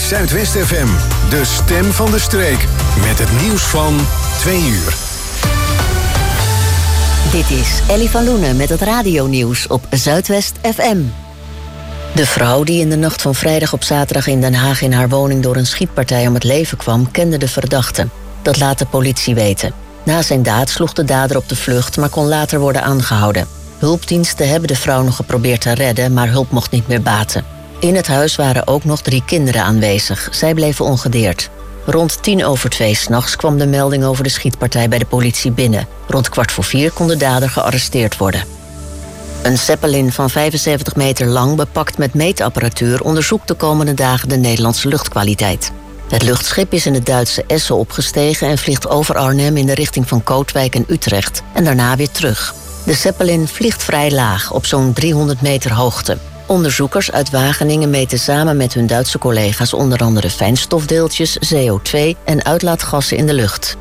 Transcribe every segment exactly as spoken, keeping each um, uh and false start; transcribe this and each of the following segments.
is Zuidwest F M, de stem van de streek. Met het nieuws van twee uur. Dit is Ellie van Loenen met het radionieuws op Zuidwest F M. De vrouw die in de nacht van vrijdag op zaterdag in Den Haag in haar woning door een schietpartij om het leven kwam, kende de verdachte. Dat laat de politie weten. Na zijn daad sloeg de dader op de vlucht, maar kon later worden aangehouden. Hulpdiensten hebben de vrouw nog geprobeerd te redden, maar hulp mocht niet meer baten. In het huis waren ook nog drie kinderen aanwezig. Zij bleven ongedeerd. Rond tien over twee 's nachts kwam de melding over de schietpartij bij de politie binnen. Rond kwart voor vier kon de dader gearresteerd worden. Een Zeppelin van vijfenzeventig meter lang, bepakt met meetapparatuur, onderzoekt de komende dagen de Nederlandse luchtkwaliteit. Het luchtschip is in het Duitse Essen opgestegen en vliegt over Arnhem in de richting van Kootwijk en Utrecht en daarna weer terug. De Zeppelin vliegt vrij laag, op zo'n driehonderd meter hoogte. Onderzoekers uit Wageningen meten samen met hun Duitse collega's onder andere fijnstofdeeltjes, C O twee en uitlaatgassen in de lucht.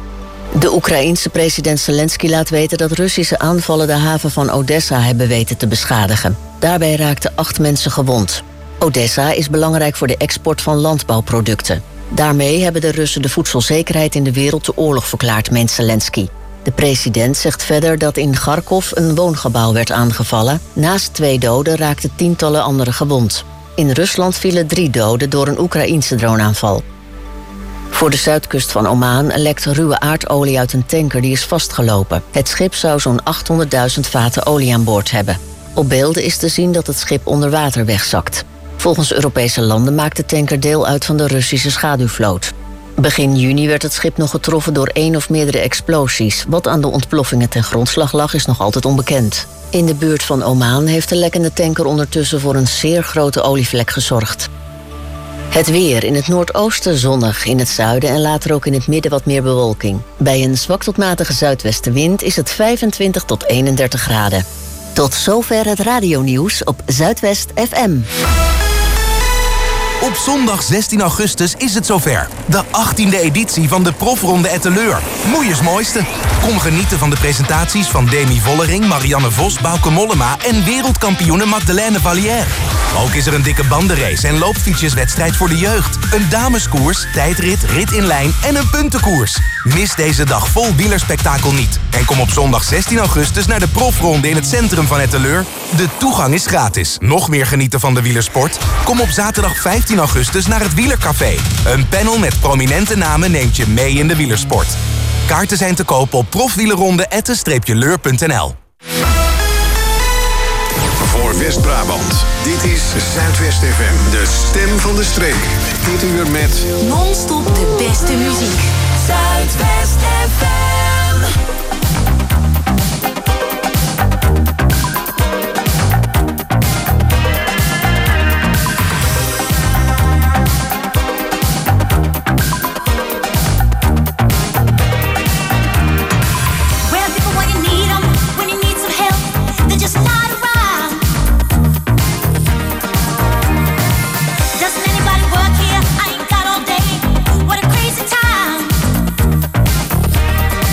De Oekraïense president Zelensky laat weten dat Russische aanvallen de haven van Odessa hebben weten te beschadigen. Daarbij raakten acht mensen gewond. Odessa is belangrijk voor de export van landbouwproducten. Daarmee hebben de Russen de voedselzekerheid in de wereld de oorlog verklaard, meent Zelensky. De president zegt verder dat in Kharkov een woongebouw werd aangevallen. Naast twee doden raakten tientallen anderen gewond. In Rusland vielen drie doden door een Oekraïense droneaanval. Voor de zuidkust van Oman lekt ruwe aardolie uit een tanker die is vastgelopen. Het schip zou zo'n achthonderdduizend vaten olie aan boord hebben. Op beelden is te zien dat het schip onder water wegzakt. Volgens Europese landen maakt de tanker deel uit van de Russische schaduwvloot. Begin juni werd het schip nog getroffen door één of meerdere explosies. Wat aan de ontploffingen ten grondslag lag is nog altijd onbekend. In de buurt van Oman heeft de lekkende tanker ondertussen voor een zeer grote olievlek gezorgd. Het weer: in het noordoosten zonnig, in het zuiden en later ook in het midden wat meer bewolking. Bij een zwak tot matige zuidwestenwind is het vijfentwintig tot eenendertig graden. Tot zover het radionieuws op Zuidwest F M. Op zondag zestien augustus is het zover. De achttiende editie van de Profronde Etteleur. Moeiers mooiste. Kom genieten van de presentaties van Demi Vollering, Marianne Vos, Bauke Mollema en wereldkampioene Magdalene Vallière. Ook is er een dikke bandenrace en loopfietsjeswedstrijd voor de jeugd. Een dameskoers, tijdrit, rit in lijn en een puntenkoers. Mis deze dag vol wielerspektakel niet. En kom op zondag zestien augustus naar de Profronde in het centrum van Etteleur. De toegang is gratis. Nog meer genieten van de wielersport? Kom op zaterdag vijftien augustus naar het Wielercafé. Een panel met prominente namen neemt je mee in de wielersport. Kaarten zijn te kopen op profwielerronde atten leur punt n l. Voor West-Brabant, dit is Zuidwest F M, de stem van de streek. Dit uur met non-stop de beste muziek. Zuidwest F M. What a crazy time.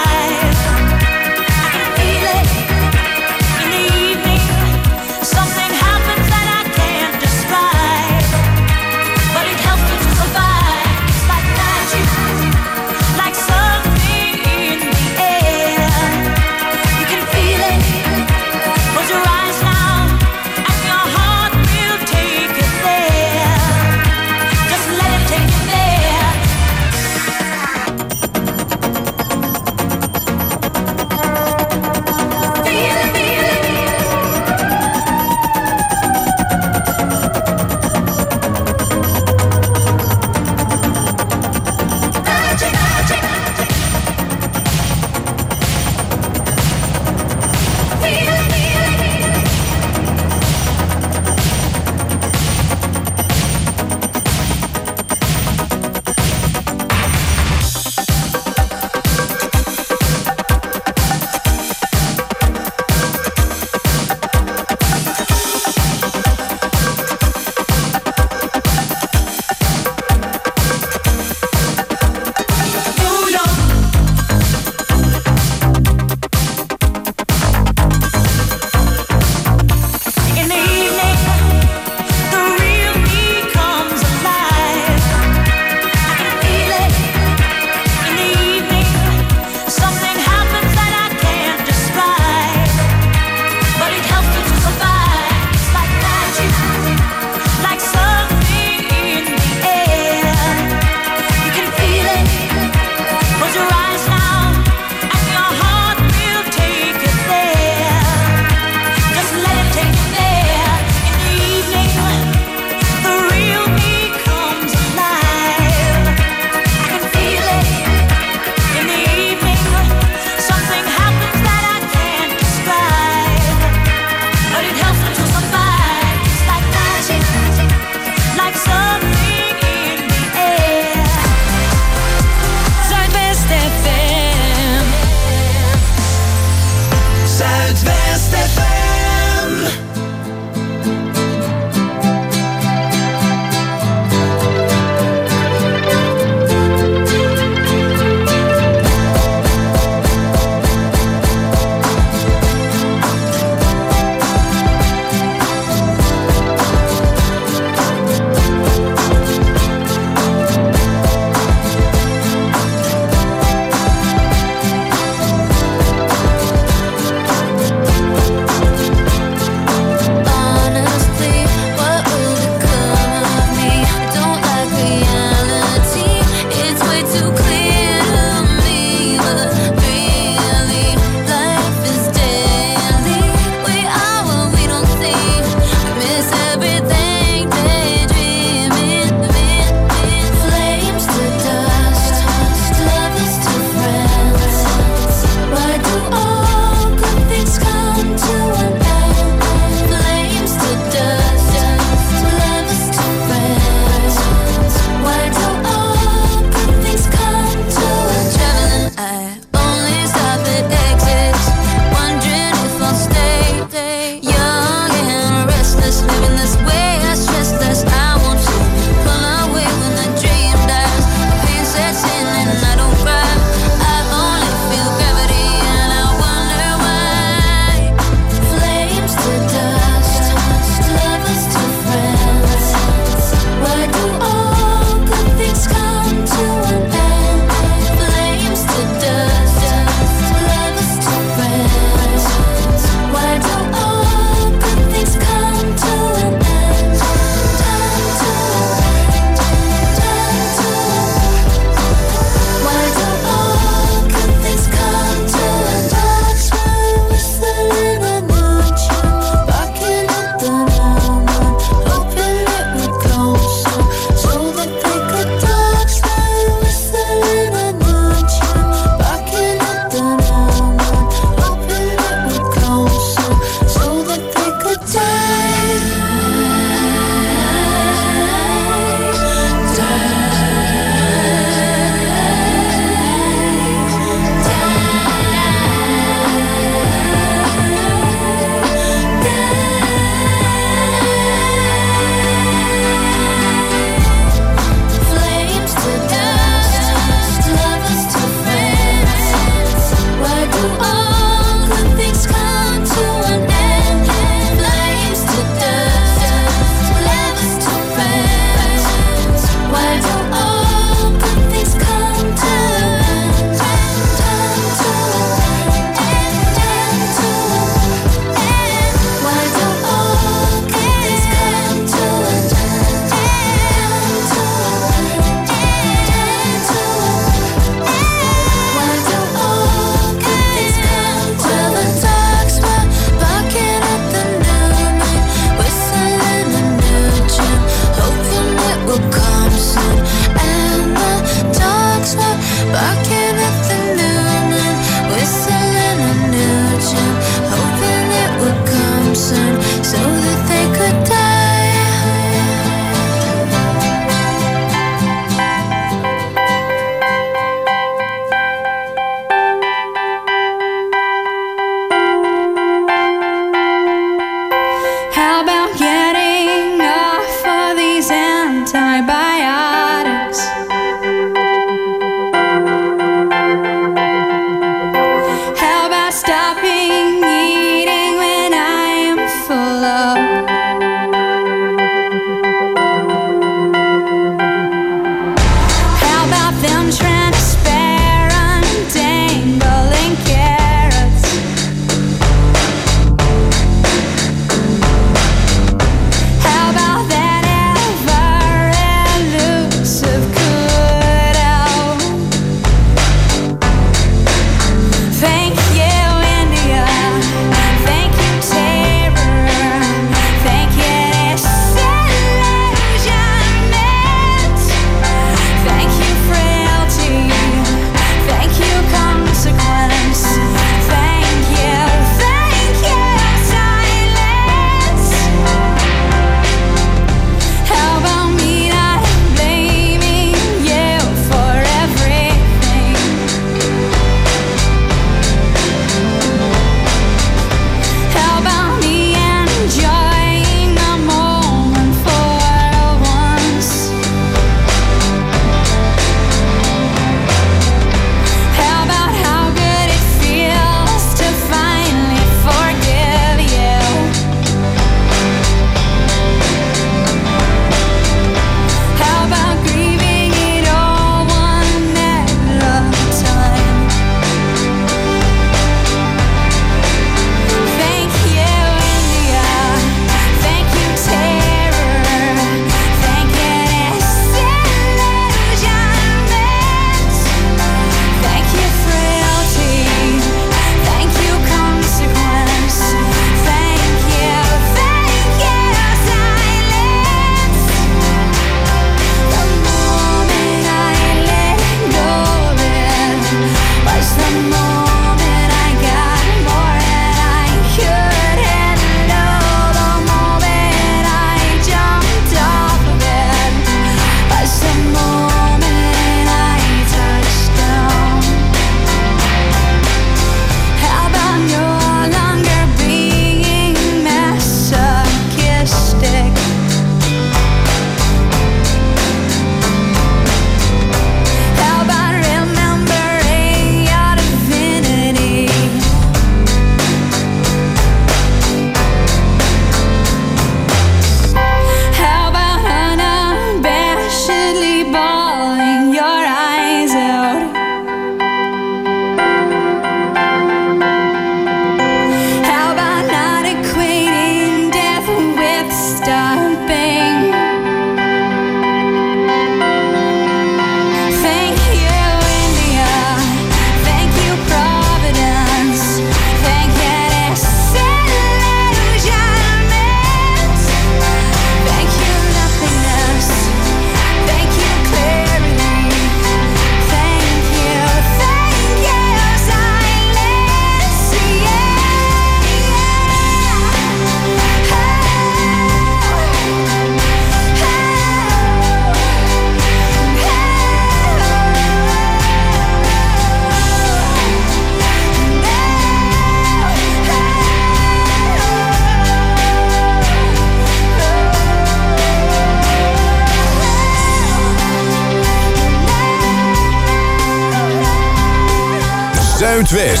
Zuidwest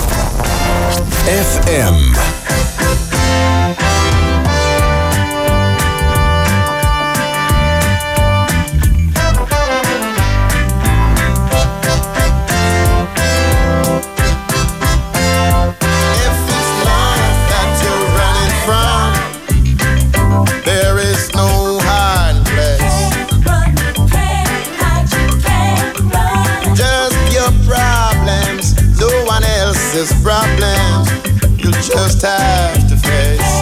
F M. Problems you just have to face.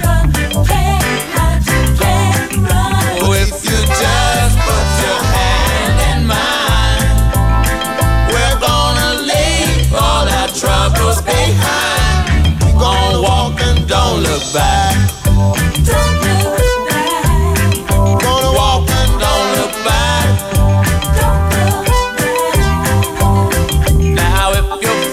Oh, if you just put your hand in mine, we're gonna leave all our troubles behind. We're gonna walk and don't look back. Don't look back. Gonna walk and don't look back. Don't look back. Now if you're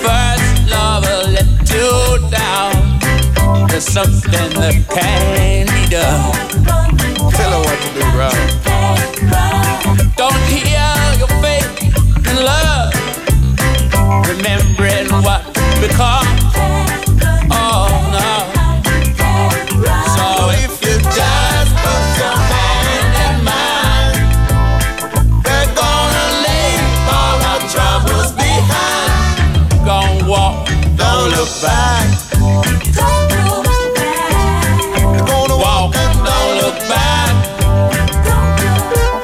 down, there's something that can be done. Tell her what to do, bro. Don't hear your faith in love, remembering what become. Oh no. So if you just put your hand in mine, we're gonna leave all our troubles behind. Gonna walk, don't look back. Don't look back. You're gonna walk and don't look back. Don't look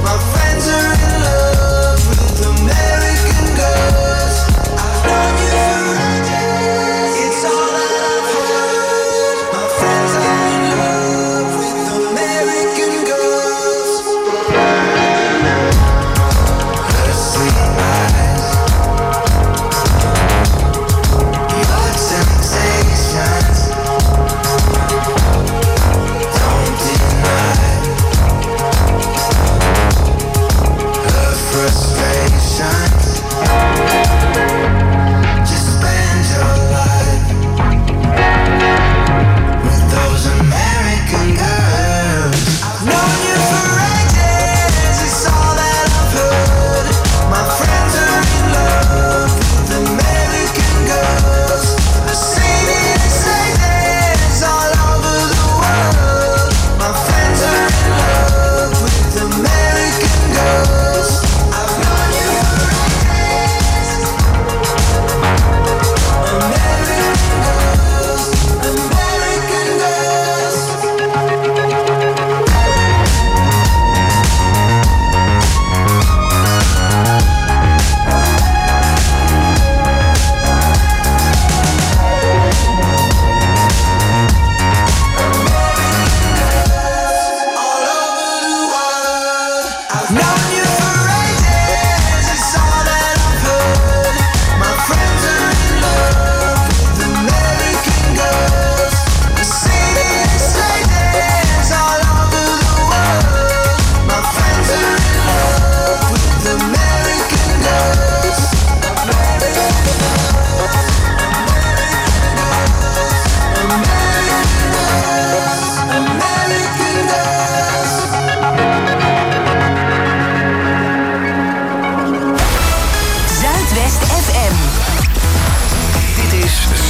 you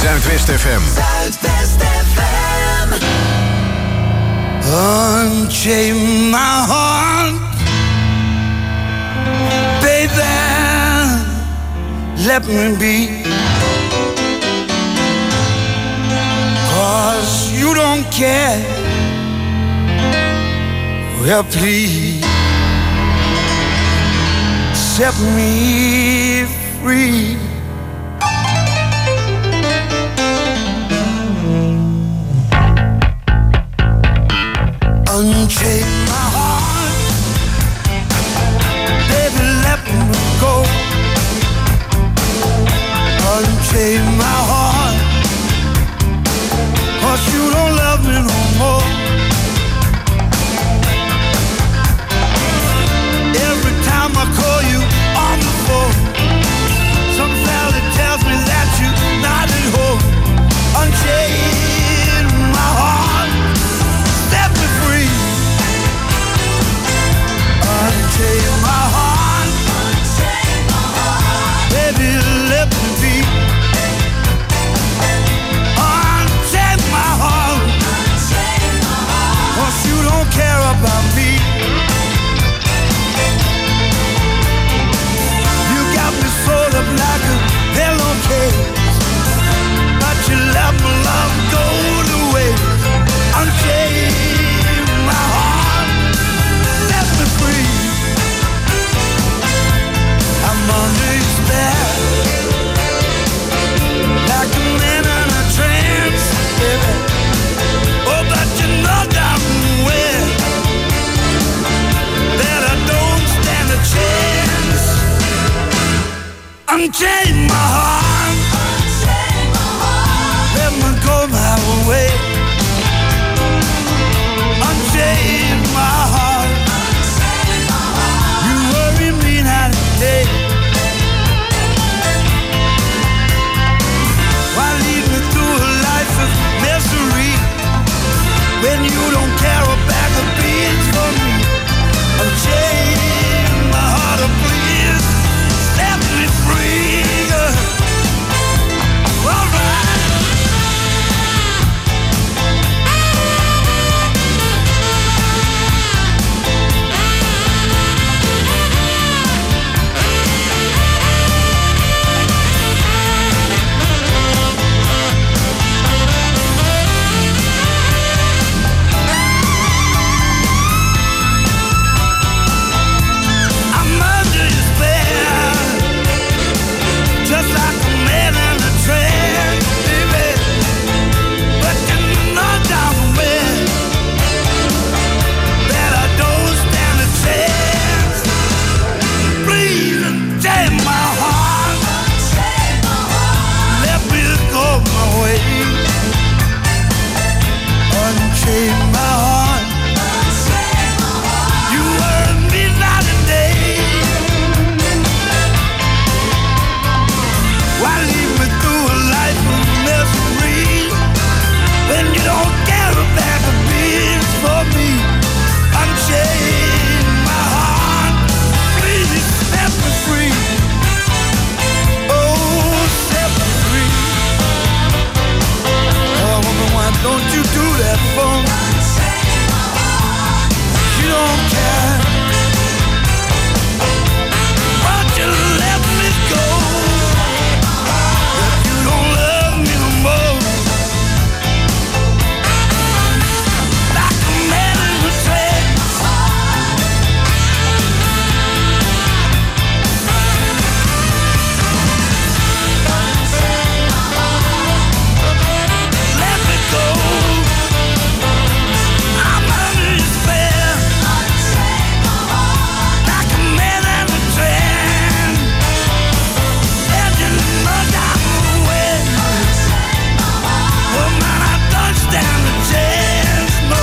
Zuidwest F M. Zuidwest F M. Unchain my heart, baby, let me be. 'Cause you don't care. Well, please set me free. Unchain my heart, baby, let me go. Unchain my heart, 'cause you don't love me no more. Every time I call you on the phone, some fella tells me that you're not at home. Unchain my heart, set me free. Unchain my heart, baby, let me be. Unchain my heart, 'cause you don't care about me. You got me sold up like a pillowcase, but you let my love go to waste. Unchain my heart, set me free. I'm under your spell, like a man in a trance, baby. Oh, but you know damn well that I don't stand a chance. Unchain my heart, let me go my way. Unchain my heart, you worry me night and day. Why lead me through a life of misery when you don't care a bag of beans for me? Unchain my heart, oh please, set me free. All right. I'm under your spell, just like a man in a trance, baby. But you know damn well that I don't stand a chance. Please unchain my heart, let me go my way. Unchain my heart, you earn me night and day. Why leave me through a life of misery when you don't care a bag of beans for me? Unchain my heart, please set me free. Oh, set me free. Oh, woman, why don't you do that for me? You don't care. Won't you let me go? If you don't love me no more, like a man in a trance. Let me go. I'm under your spell, like a man in a trance. And you know damn well, well, man, I don't stand a chance, no.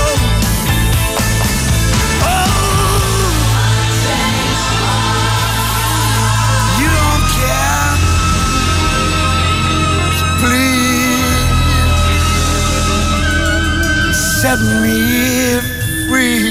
Oh, you don't care, so please set me free.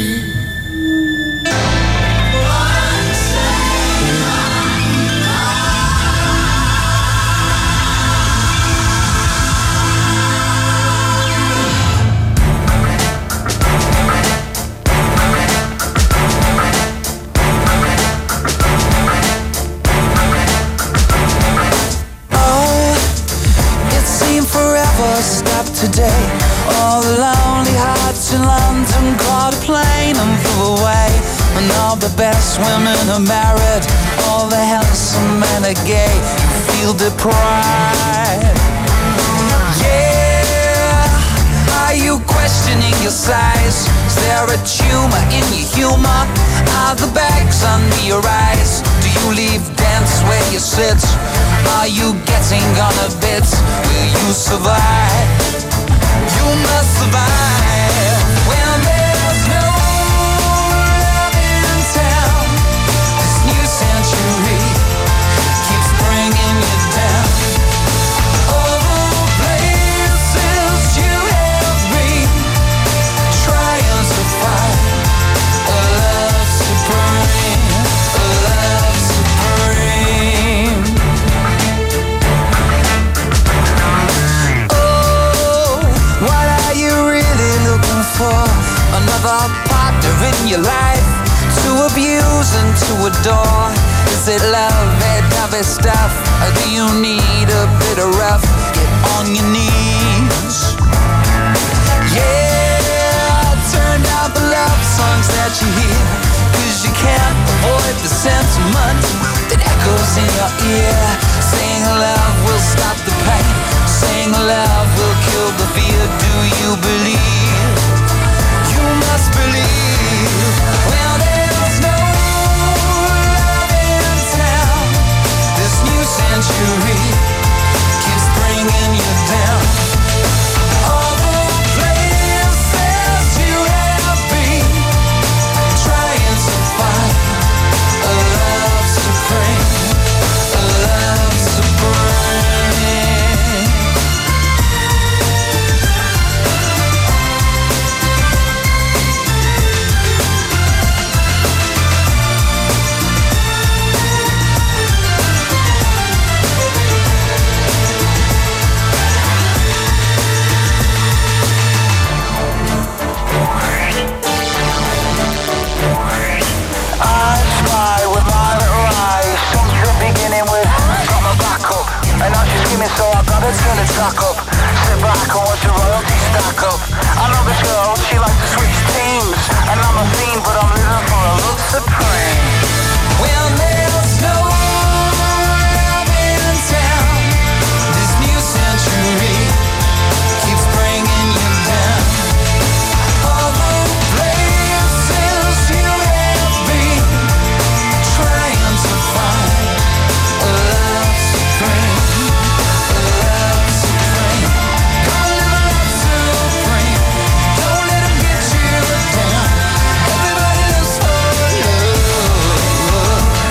And all the best women are married, all the handsome men are gay. You feel deprived. Yeah, are you questioning your size? Is there a tumor in your humor? Are the bags under your eyes? Do you leave dance where you sit? Are you getting on a bit? Will you survive? You must survive. When there's no love in town, this new century keeps bringing you down. All the places you have been, trying to find a love supreme, a love supreme. Oh, what are you really looking for? Another partner in your life to abuse and to adore? Is it love, that heavy stuff? Or do you need a bit of rough? Get on your knees. Yeah, turn down the love songs that you hear, 'cause you can't avoid the sentiment that echoes in your ear. Saying love will stop the pain, saying love will kill the fear. Do you believe? You must believe. Well, there's no love in town. This new century keeps bringing you down. All the places you have been, trying to find a love supreme, a love supreme. I spy with my little eyes, something beginning with got my back up, and now she's skimming, so I gotta turn the track up. Sit back and watch the royalty stack up. I know this girl, she likes to switch teams, and I'm a fiend, but I'm living for a love supreme. Well, there's no love in town. This new century keeps bringing you down. All the places you have been, trying to find a love supreme, a love supreme. Gonna live a love supreme. Don't let 'em get you down. Everybody lives for love.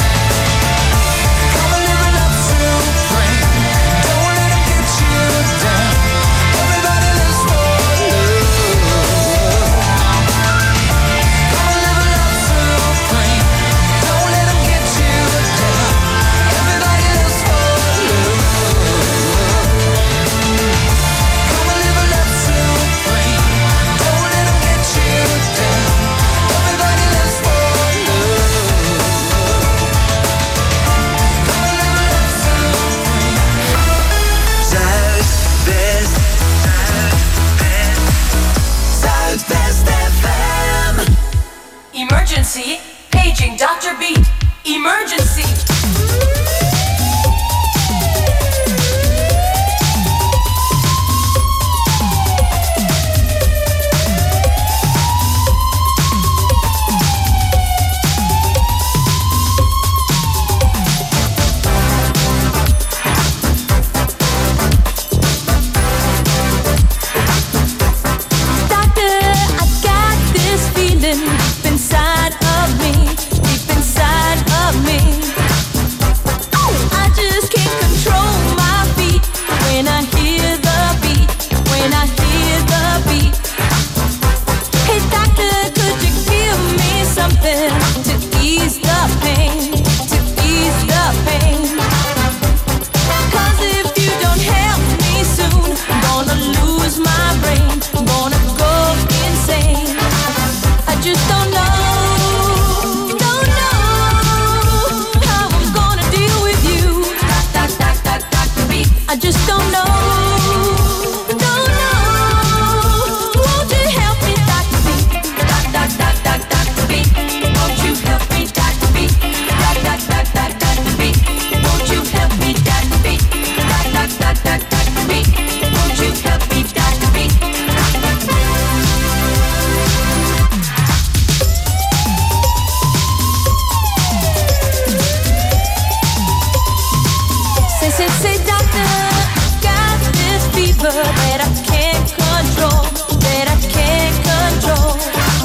say, say, doctor, got this fever that I can't control, that I can't control.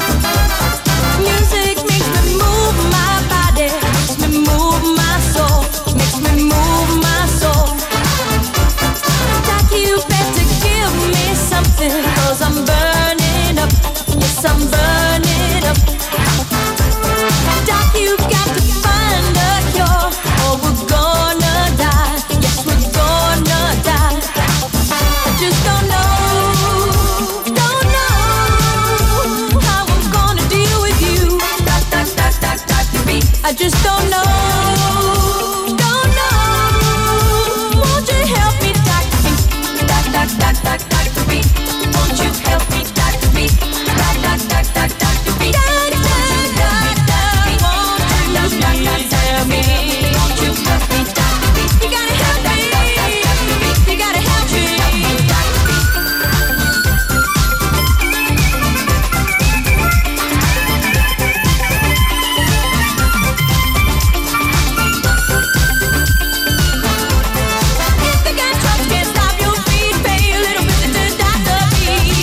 Music makes me move my body, makes me move my soul, makes me move my soul. Doc, you better give me something, cause I'm burning up, yes, I'm burning up. Doc, you got to find a cure, or we're gonna die, yes, we're gonna die. I just don't know, don't know how I'm gonna deal with you. Doc, doc, doc, doc, Doctor B. I just don't know, don't know. Won't you help me, Doctor B? Doc, doc, doc, doc, Doctor B. Won't you help me, Doctor B? Doc, doc, doc, doc, Doctor B. Doc, doc, doc, doc, won't you please help me? Won't you help me, Doctor B? You gotta help me, you gotta help me. If the gun trucks can't stop your feet, pay a little visit to Doctor B.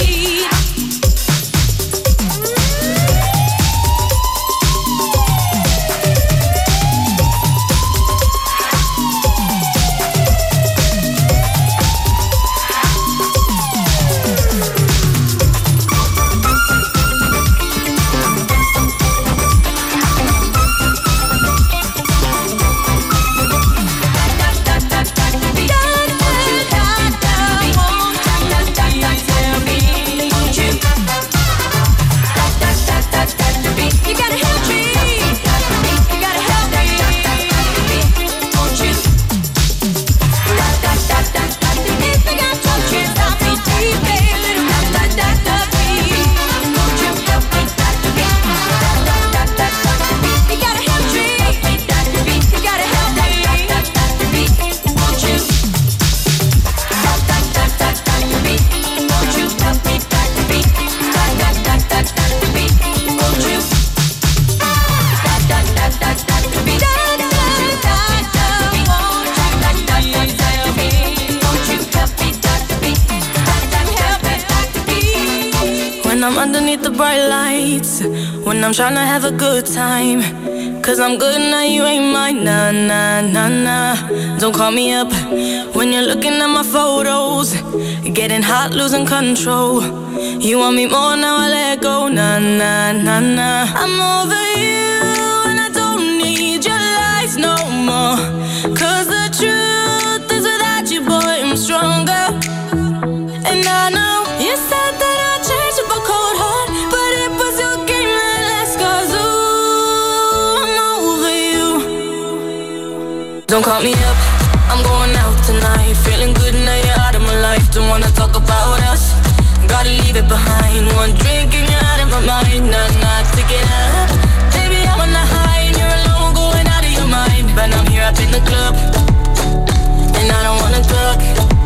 When I'm underneath the bright lights, when I'm tryna have a good time, cause I'm good now, you ain't mine, nah, nah, nah, nah. Don't call me up when you're looking at my photos, getting hot, losing control. You want me more, now I let go, nah, nah, nah, nah. I'm over you and I don't need your lies no more, cause the truth is without you, boy, I'm stronger. And I know you said that I'd change with a cold heart, but it was your game that last, cause ooh, I'm over you. Don't call me up, I'm going out tonight, feeling good now you're out of my life. Don't wanna talk about us, gotta leave it behind. One drink and you're out of my mind, nah, nah, take it up. Baby, I'm on the high and you're alone, going out of your mind. But I'm here up in the club, and I don't wanna talk,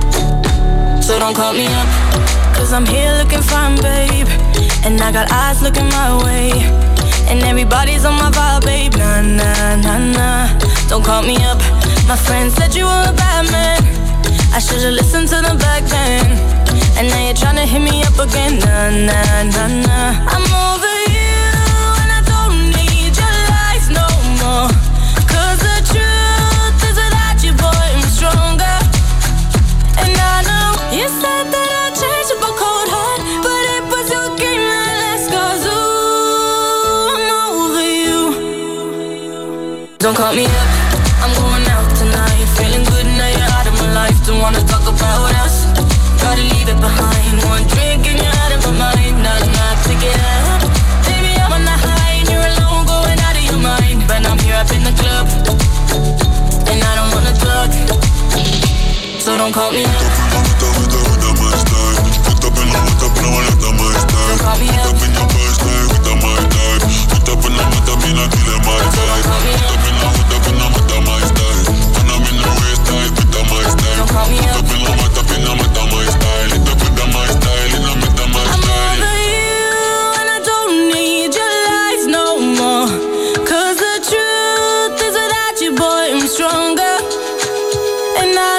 so don't call me up, cause I'm here looking fine, babe, and I got eyes looking my way, and everybody's on my vibe, babe, nah, nah, nah, nah. Don't call me up, my friend said you were a bad man, I should've listened to them back then, and now you're tryna hit me up again, nah, nah, nah, nah. I'm over you and I don't need your lies no more, cause the truth is without you, boy, I'm stronger. And I know you said that I'd change with a cold heart, but it was your game that last, cause ooh, I'm over you. Don't call me up, I'm going out tonight, feeling good now you're out of my life. Don't wanna talk about us, gotta leave it behind. One drink and you're out of my mind, nah, nah, take it up. Baby, I'm on the high and you're alone, going out of your mind. But I'm here up in the club, and I don't wanna talk, so don't call me up. Don't call me up. And I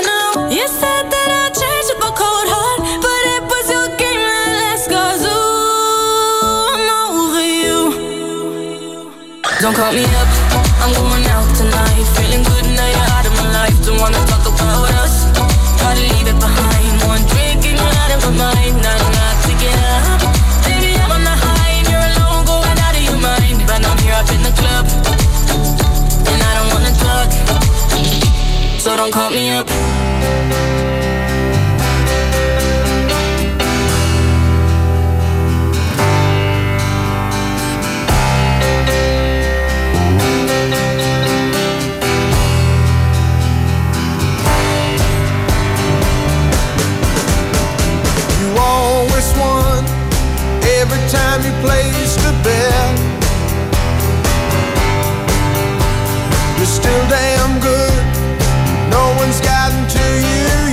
You said that I'd change up a cold heart, but it was your game that last. 'Cause ooh, I'm over you. Don't call me up, I'm going out tonight. Feeling good now you're out of my life. Don't wanna talk about us, try to leave it behind. One drink and you're out of my mind. Not enough to get up. Baby, I'm on the high and you're alone, going out of your mind. But I'm here up in the club, and I don't wanna talk, so don't call me up. Every time you place the bet, you're still damn good. No one's gotten to you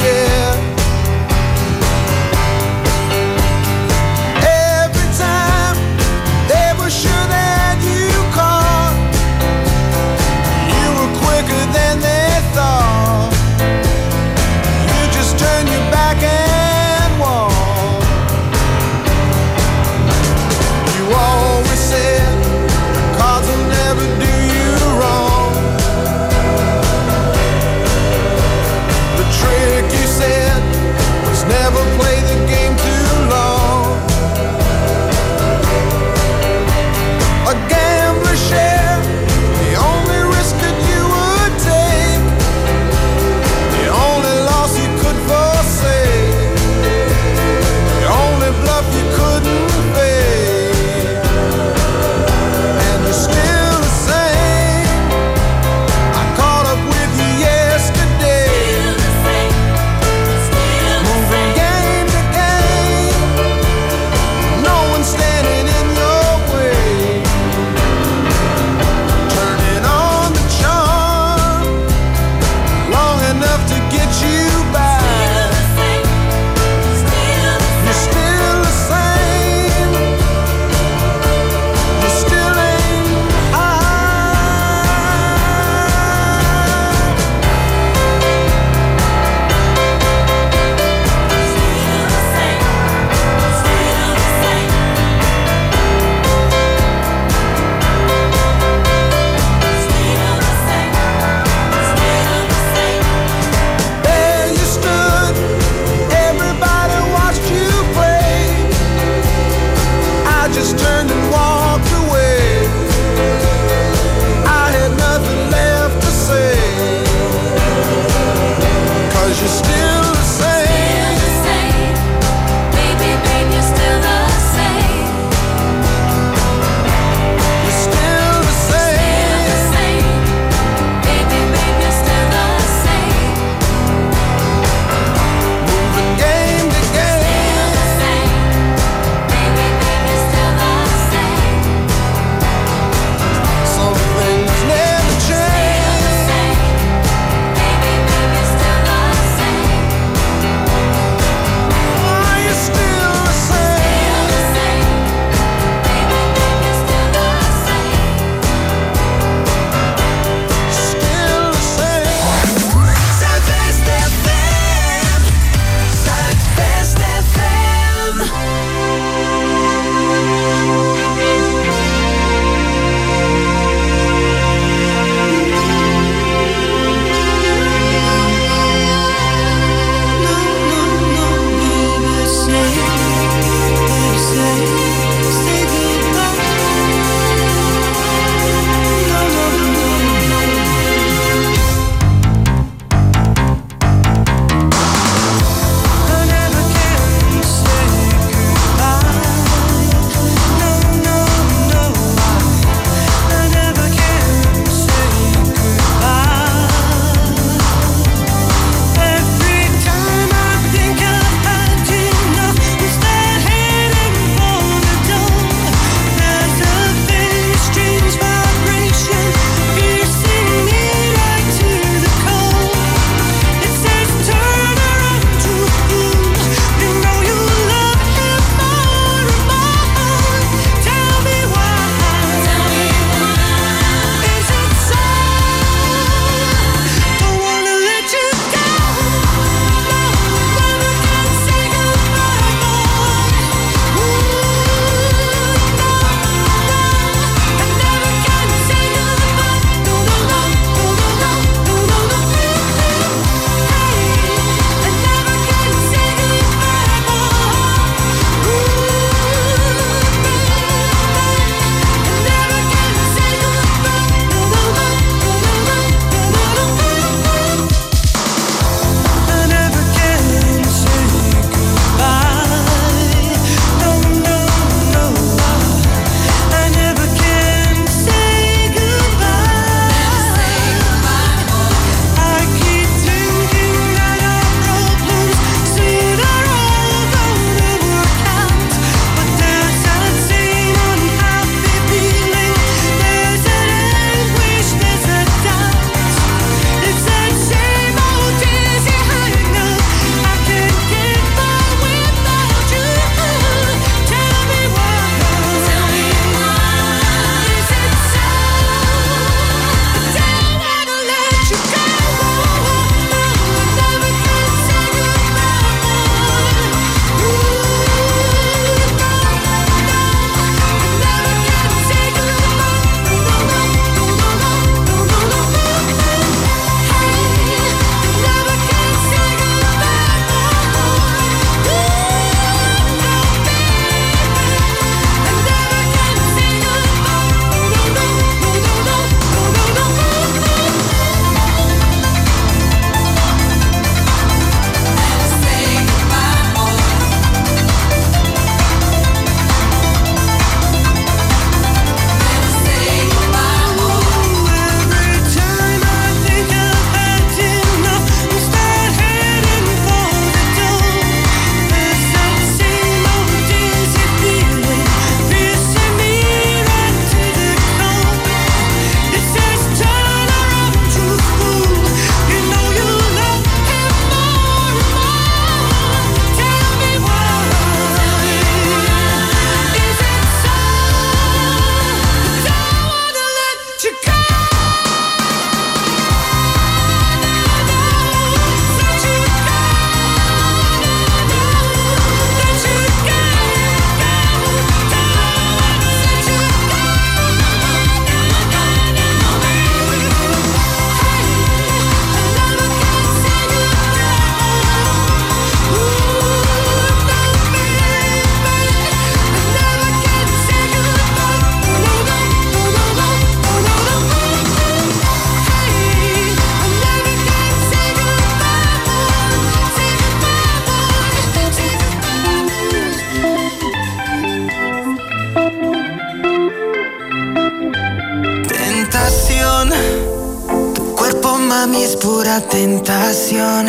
pura tentación.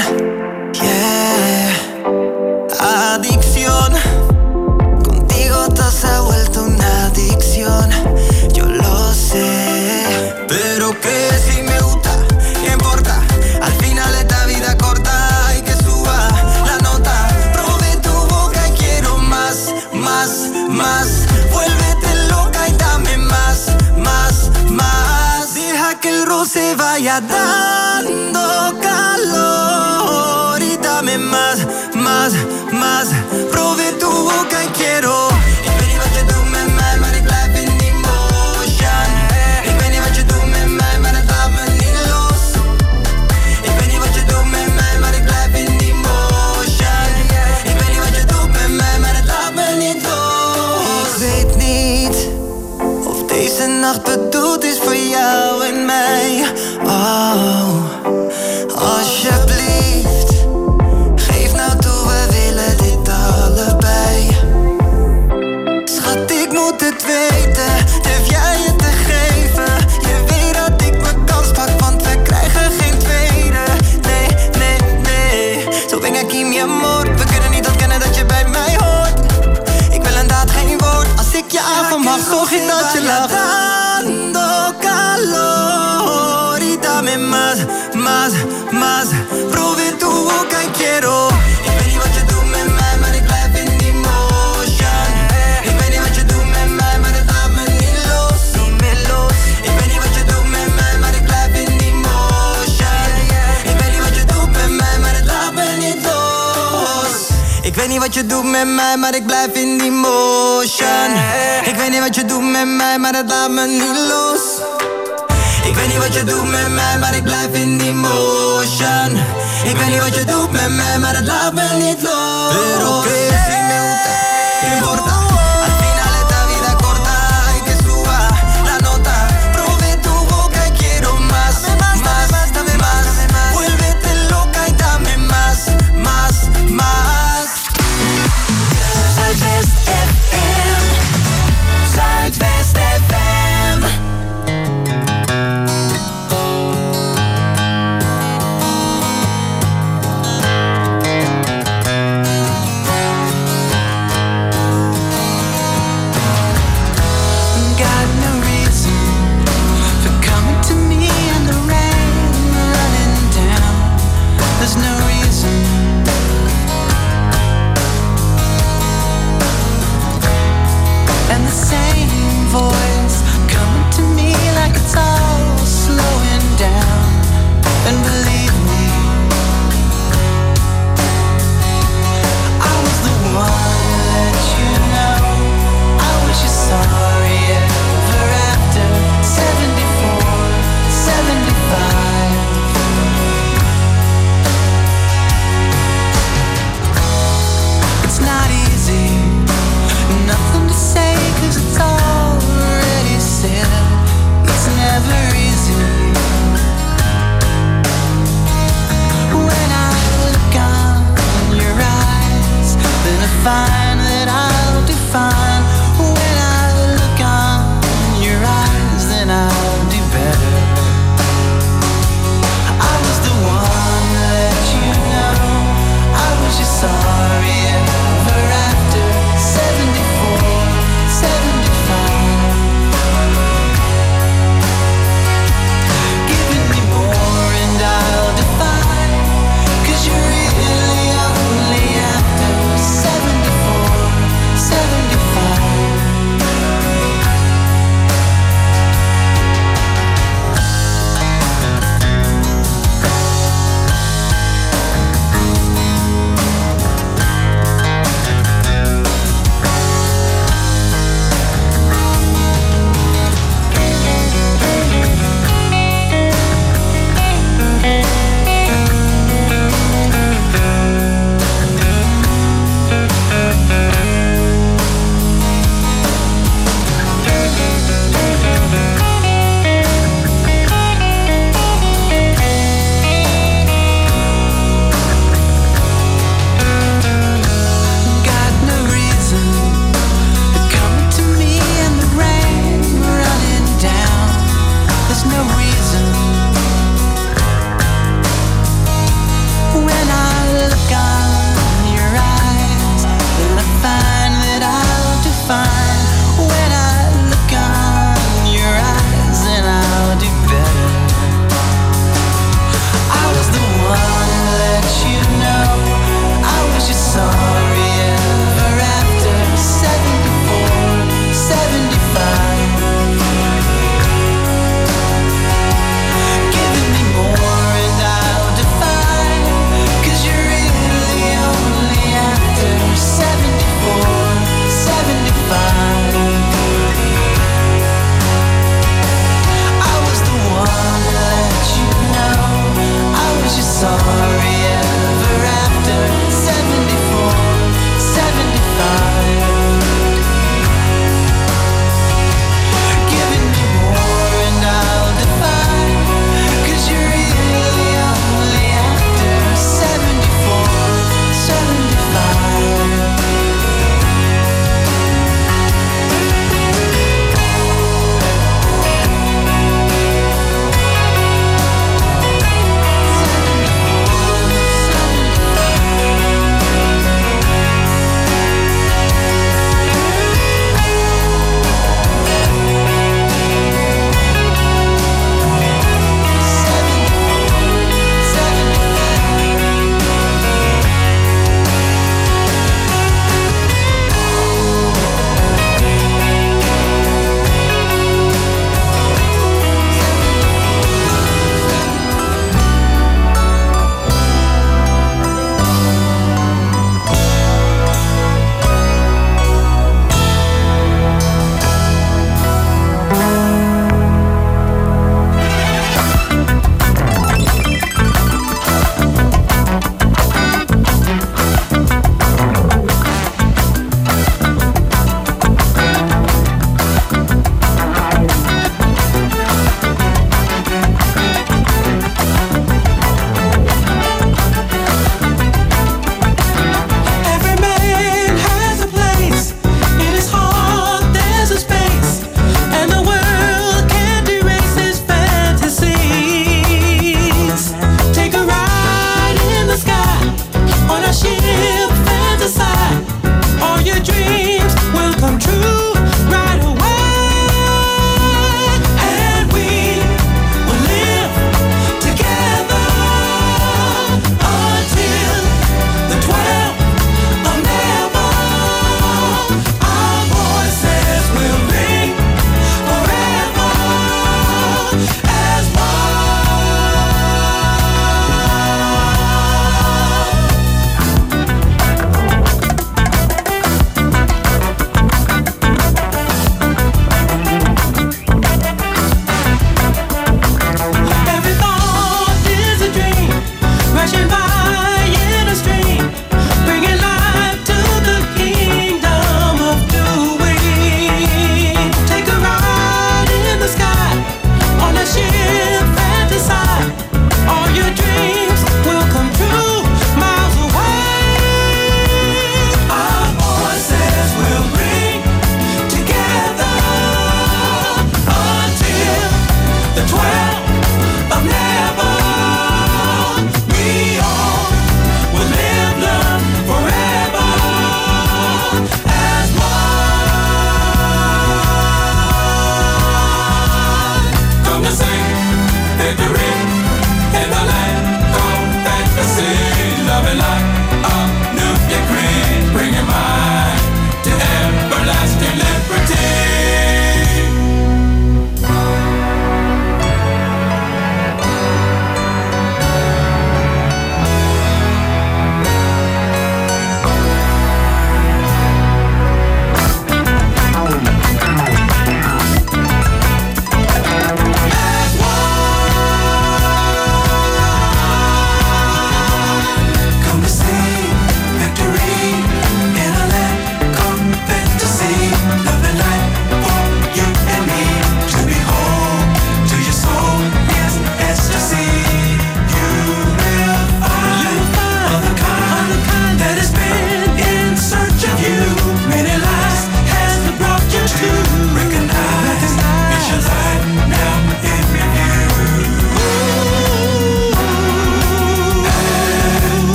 Yeah. Adicción. Contigo todo se ha vuelto una adicción. Yo lo sé. Pero que si me gusta, ¿qué importa? Al final esta vida corta y que suba la nota. Probé tu boca y quiero más, más, más. Vuélvete loca y dame más, más, más. Deja que el roce vaya dando calor y dame más, más, más. Probé tu boca y quiero. Ik weet niet wat je doet met mij, maar ik blijf in die motion. Ik weet niet wat je doet met mij, maar het laat me niet los. Ik weet niet wat je doet met mij, maar ik blijf in die motion. Ik weet niet wat je doet met mij, maar het laat me niet los. Ik weet niet of deze nacht bedoeld is voor jou en mij. Oh, alsjeblieft, geef nou toe, we willen dit allebei. Schat, ik moet het weten, durf jij het te geven? Je weet dat ik mijn kans pak, want we krijgen geen tweede. Nee, nee, nee, zo ven aquí mi amor. We kunnen niet ontkennen dat je bij mij hoort. Ik wil een daad, geen woord. Als ik je avond mag, zorg ik dat je lacht. Dando calor y dame más, más, más. Probé tu boca y quiero. Ik weet niet wat je doet met mij, maar ik blijf in die motion. Ik weet niet wat je doet met mij, maar het laat me niet los. Niet meer los. Ik weet niet wat je doet met mij, maar ik blijf in die motion. Ik weet niet wat je doet met mij, maar het laat me niet los. Ik weet niet wat je doet met mij, maar ik blijf in die motion. Ik weet niet wat je doet met mij, maar het laat me niet los. Ik weet niet wat je doet met mij, maar ik blijf in die motion. Ik weet niet wat je doet met mij, maar het laat me niet los. Pero que si me gusta, ¿qué importa? Al final esta vida corta y que suba la nota. Probé tu boca y quiero más, más, más, dame más. Vuélvete loca y dame más, más, más. Zuidwest F M. Zuidwest F M. Got no reason for coming to me in the rain, running down. There's no reason. And the same voice coming to me like it's all slowing down. And believe me, I was the one who let you know I wish you sorry ever after seventy-four, seventy-five. It's not easy, nothing to say cause it's already said. It's never easy. When I look on your eyes, then I find that I'll do fine. When I look on your eyes, then I'll do better. I was the one that let you know I was just sorry ever after seventy-four, seventy-five. Giving me more and I'll define, cause you're really only after seventy-four.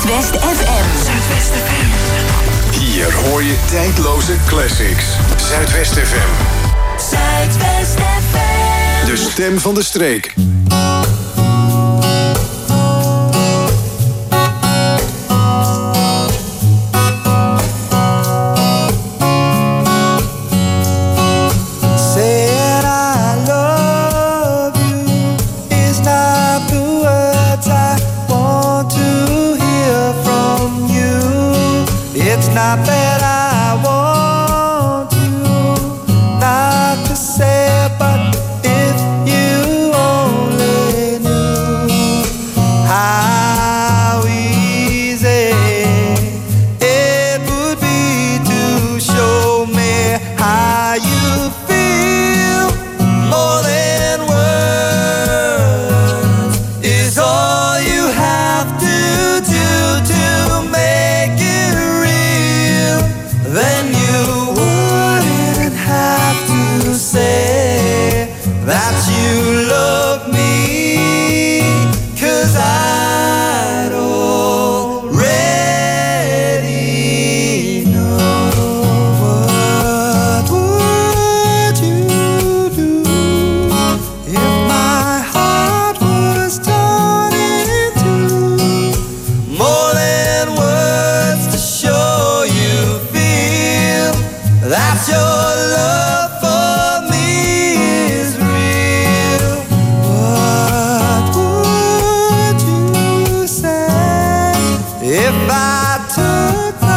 Zuidwest F M. Zuidwest F M. Hier hoor je tijdloze classics. Zuidwest F M. Zuidwest F M. De stem van de streek. Not that I want you not to say, but if you only knew how easy it would be to show me how you feel. More than words is all you have to do to make it real. Then you wouldn't have to say that you love me, 'cause I'd already know. What would you do if my heart was torn in two? More than words to show you feel that your love for me is real. What would you say if I took